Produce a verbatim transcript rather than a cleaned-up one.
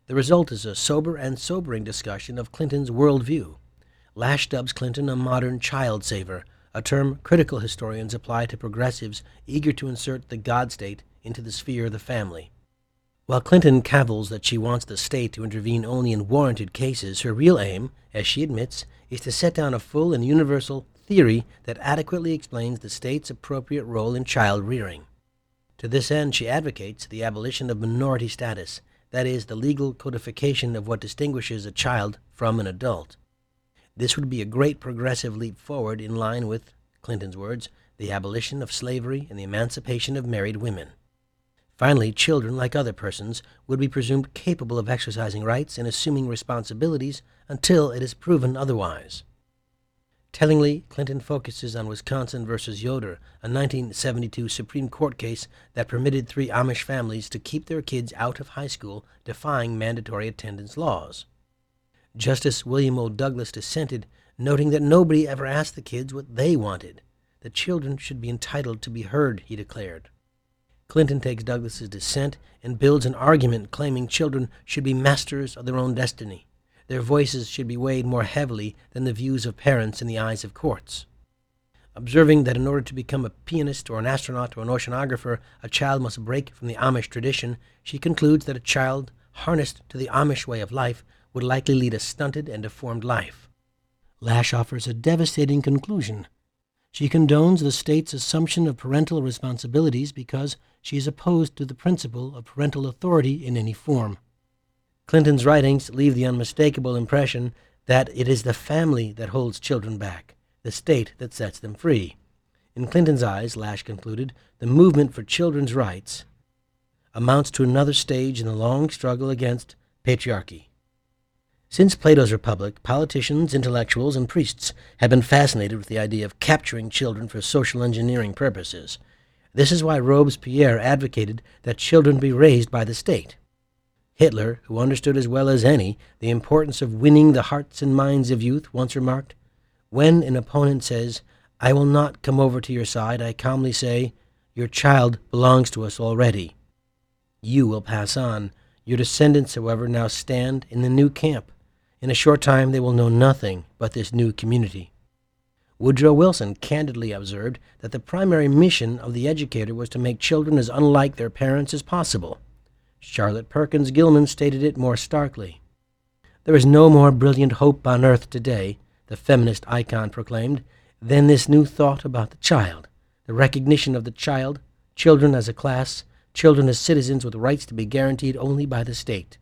The result is a sober and sobering discussion of Clinton's worldview. Lash dubs Clinton a modern child saver, a term critical historians apply to progressives eager to insert the God state into the sphere of the family. While Clinton cavils that she wants the state to intervene only in warranted cases, her real aim, as she admits, is to set down a full and universal theory that adequately explains the state's appropriate role in child rearing. To this end, she advocates the abolition of minority status, that is, the legal codification of what distinguishes a child from an adult. This would be a great progressive leap forward in line with, Clinton's words, the abolition of slavery and the emancipation of married women. Finally, children, like other persons, would be presumed capable of exercising rights and assuming responsibilities until it is proven otherwise. Tellingly, Clinton focuses on Wisconsin versus Yoder, a nineteen seventy-two Supreme Court case that permitted three Amish families to keep their kids out of high school, defying mandatory attendance laws. Justice William O. Douglas dissented, noting that nobody ever asked the kids what they wanted. The children should be entitled to be heard, he declared. Clinton takes Douglas's dissent and builds an argument claiming children should be masters of their own destiny. Their voices should be weighed more heavily than the views of parents in the eyes of courts. Observing that in order to become a pianist or an astronaut or an oceanographer, a child must break from the Amish tradition, she concludes that a child harnessed to the Amish way of life would likely lead a stunted and deformed life. Lash offers a devastating conclusion. She condones the state's assumption of parental responsibilities because she is opposed to the principle of parental authority in any form. Clinton's writings leave the unmistakable impression that it is the family that holds children back, the state that sets them free. In Clinton's eyes, Lash concluded, the movement for children's rights amounts to another stage in the long struggle against patriarchy. Since Plato's Republic, politicians, intellectuals, and priests have been fascinated with the idea of capturing children for social engineering purposes. This is why Robespierre advocated that children be raised by the state. Hitler, who understood as well as any the importance of winning the hearts and minds of youth, once remarked, "When an opponent says, 'I will not come over to your side,' I calmly say, 'Your child belongs to us already.' You will pass on. Your descendants, however, now stand in the new camp. In a short time they will know nothing but this new community." Woodrow Wilson candidly observed that the primary mission of the educator was to make children as unlike their parents as possible. Charlotte Perkins Gilman stated it more starkly. "There is no more brilliant hope on earth today," the feminist icon proclaimed, "than this new thought about the child, the recognition of the child, children as a class, children as citizens with rights to be guaranteed only by the state."